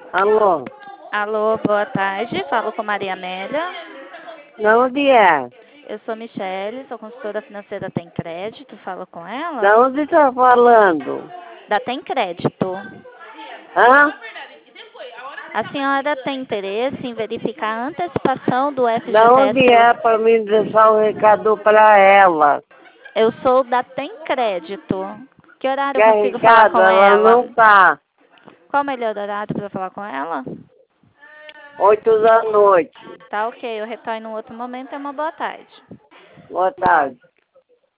Alô? Alô, boa tarde. Falo com Maria Amélia. De onde é? Eu sou Michele, sou consultora financeira Tem Crédito. Falo com ela? De onde tá falando? Da Tem Crédito. Hã? A senhora tem interesse em verificar a antecipação do De onde é FGTS? para me deixar um recado para ela? Eu sou da Tem Crédito. Que horário eu Quer consigo falar recado? com Ela ela? não tá. Qual o melhor horário para falar com ela? 8 da noite. Tá ok, eu retorno em outro momento. É uma boa tarde. Boa tarde.